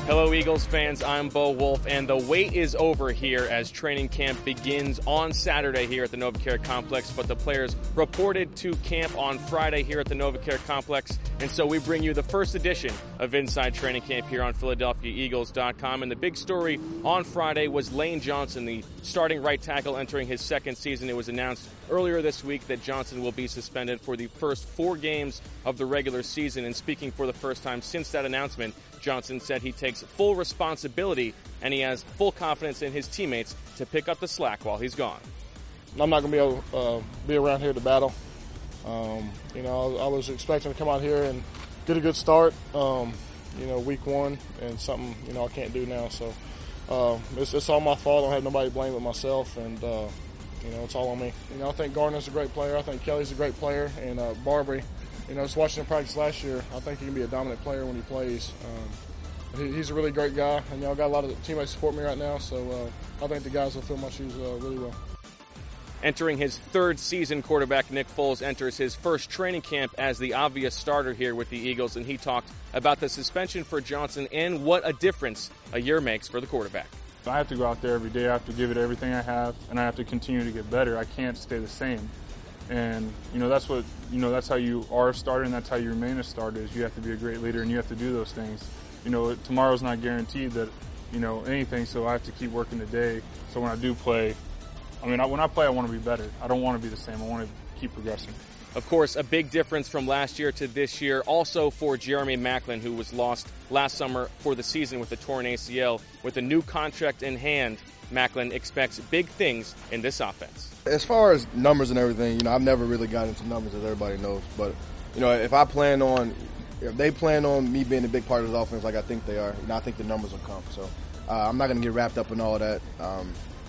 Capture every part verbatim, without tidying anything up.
Hello, Eagles fans. I'm Bo Wolf, and the wait is over here as training camp begins on Saturday here at the NovaCare Complex, but the players reported to camp on Friday here at the NovaCare Complex, and so we bring you the first edition of Inside Training Camp here on Philadelphia Eagles dot com, and the big story on Friday was Lane Johnson, the starting right tackle entering his second season. It was announced earlier this week that Johnson will be suspended for the first four games of the regular season, and speaking for the first time since that announcement, Johnson said he takes full responsibility and he has full confidence in his teammates to pick up the slack while he's gone. I'm not going to be able to uh, be around here to battle. Um, you know, I, I was expecting to come out here and get a good start, um, you know, week one, and something, you know, I can't do now. So uh, it's, it's all my fault. I don't have nobody to blame but myself, and, uh, you know, it's all on me. You know, I think Gardner's a great player. I think Kelly's a great player, and uh, Barbary. You know, just watching him practice last year, I think he can be a dominant player when he plays. Um, he, he's a really great guy, and you know, I got a lot of teammates support me right now, so uh, I think the guys will fill my shoes uh, really well. Entering his third season, quarterback Nick Foles enters his first training camp as the obvious starter here with the Eagles, and he talked about the suspension for Johnson and what a difference a year makes for the quarterback. I have to go out there every day. I have to give it everything I have, and I have to continue to get better. I can't stay the same. And, you know, that's what, you know, that's how you are a starter and that's how you remain a starter, is you have to be a great leader and you have to do those things. You know, tomorrow's not guaranteed that, you know, anything, so I have to keep working today. So when I do play, I mean, I, when I play, I want to be better. I don't want to be the same. I want to keep progressing. Of course, a big difference from last year to this year also for Jeremy Maclin, who was lost last summer for the season with a torn A C L. With a new contract in hand, Maclin expects big things in this offense. As far as numbers and everything, you know, I've never really gotten into numbers, as everybody knows. But, you know, if I plan on, if they plan on me being a big part of this offense like I think they are, you know, I think the numbers will come. So uh, I'm not going to get wrapped up in all of that. Um,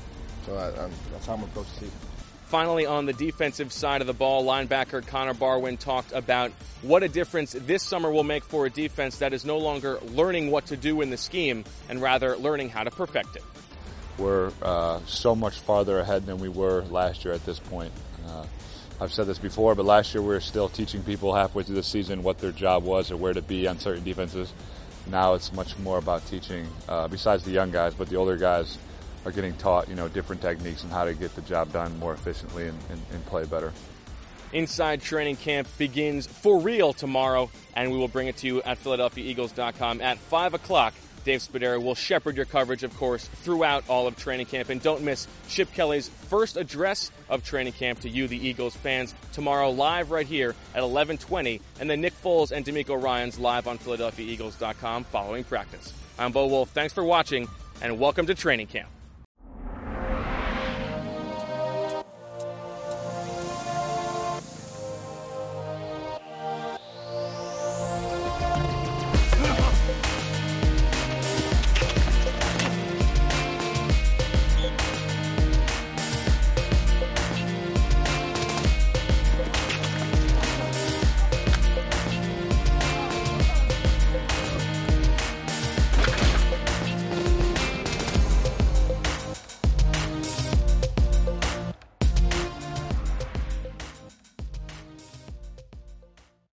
so I, I, that's how I'm going to approach the season. Finally, on the defensive side of the ball, linebacker Connor Barwin talked about what a difference this summer will make for a defense that is no longer learning what to do in the scheme and rather learning how to perfect it. We're uh, so much farther ahead than we were last year at this point. Uh, I've said this before, but last year we were still teaching people halfway through the season what their job was or where to be on certain defenses. Now it's much more about teaching, uh, besides the young guys, but the older guys are getting taught, you know, different techniques and how to get the job done more efficiently and, and, and play better. Inside Training Camp begins for real tomorrow, and we will bring it to you at Philadelphia Eagles dot com at five o'clock. Dave Spadaro will shepherd your coverage, of course, throughout all of training camp. And don't miss Chip Kelly's first address of training camp to you, the Eagles fans, tomorrow live right here at eleven twenty, and then Nick Foles and D'Amico Ryans live on Philadelphia Eagles dot com following practice. I'm Bo Wolf. Thanks for watching, and welcome to training camp.